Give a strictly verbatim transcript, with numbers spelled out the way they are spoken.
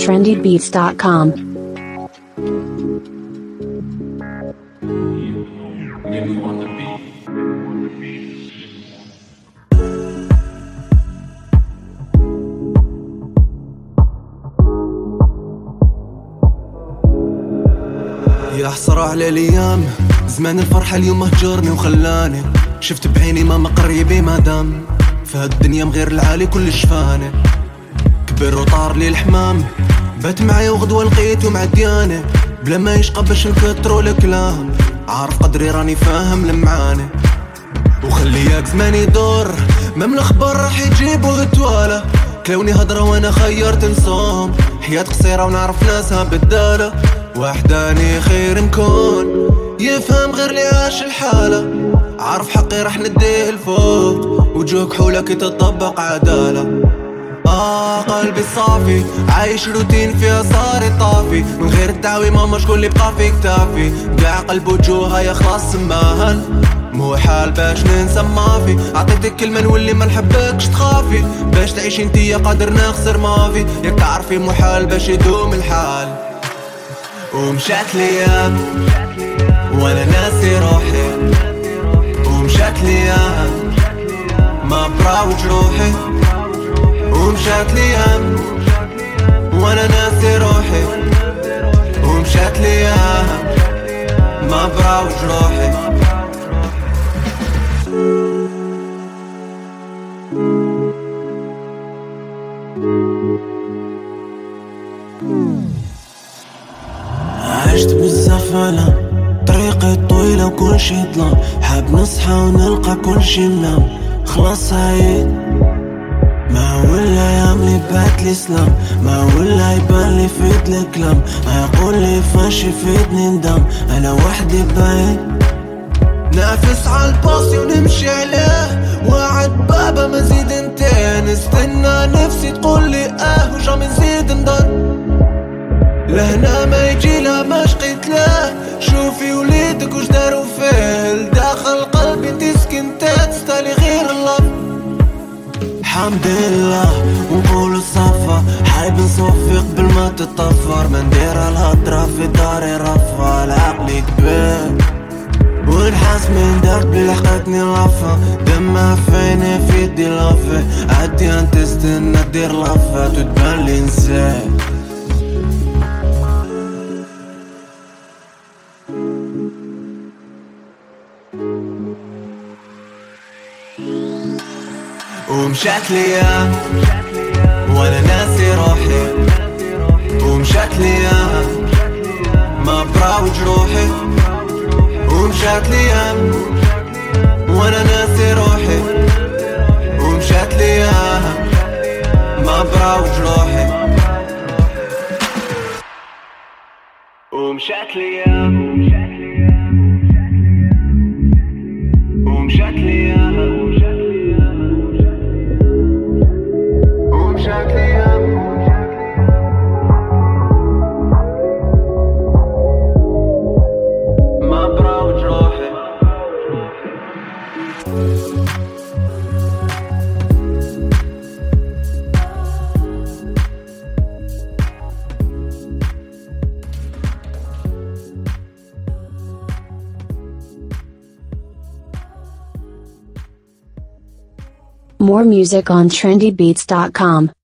trendy beats dot com. يا حسرة على الايام، زمان الفرحة اليوم هجرني وخلاني شفت بعيني ماما قريبي مادام في هالدنيا مغير العالي كل شفاني. كبر وطار لي الحمام، بات معايا وغدوة لقيتو معدياني بلا ما يشقى باش نكترو الكلام. عارف قدري راني فاهم لمعاني، وخلياك زمان يدور مام الخبر راح يجيبو غتوالا. كلاوني هضرة وانا خيرت نصوم، حياة قصيرة ونعرف ناسها بدالة. وحداني خير نكون يفهم غير لي عاش الحالة. عارف حقي راح نديه الفوق وجوك حولك يتطبق عدالة. آه قلبي صافي عايش روتين فيها صاري طافي، من غير الدعوي ماما شكون اللي بقى في كتافي. قاع قلب وجوها يا خلاص سماهن، مو حال باش ننسى مافي. عطيتك كلمة نولي ما نحبكش تخافي، باش تعيش انتي يا قادر نخسر مافي. ياك تعرفي محال باش يدوم الحال. ومشات ليام وانا ناسي روحي، ومشات ليام ما براوج روحي. ومشات ليام وانا ناسي روحي، ومشات ليام ما براوج روحي. عشت بزاف على طريقي طويلة وكل شي ظلام، حاب نصحى ونلقى كل شي منام. خلاص عيد ما ولا يعملي بات الاسلام، ما ولا يبان لي فيد الكلام. يقول لي فاش يفيدني ندم، انا وحدي بعيد نافس عالباصي ونمشي عليه. وعد بابا مزيد انتين، نستنى نفسي تقول لي اه وجامي نزيد نضل. لهنا ما يجي لا ما شقيت له، شوفي وليدك وش داروا فيه. داخل قلبي انتي سكنتي تستاهلي غير الله. الحمد لله ونقول الصفا، حايب نصفي قبل ما تتطفر. ما ندير الهضرة في داري رفا، العقلي كبير ونحاس من درت بلي لحقتني لافا. دمها فيني في يدي لافي، عادي انت تستنى دير لافات وتبان لي نسيت. ومشات ليام وانا ناسي روحي، ومشات ليام ما براوج روحي. ومشات ليام وانا ناسي روحي، ومشات ليام ما براوج روحي. ومشات ليام ومشات ليام More music on trendy beats dot com.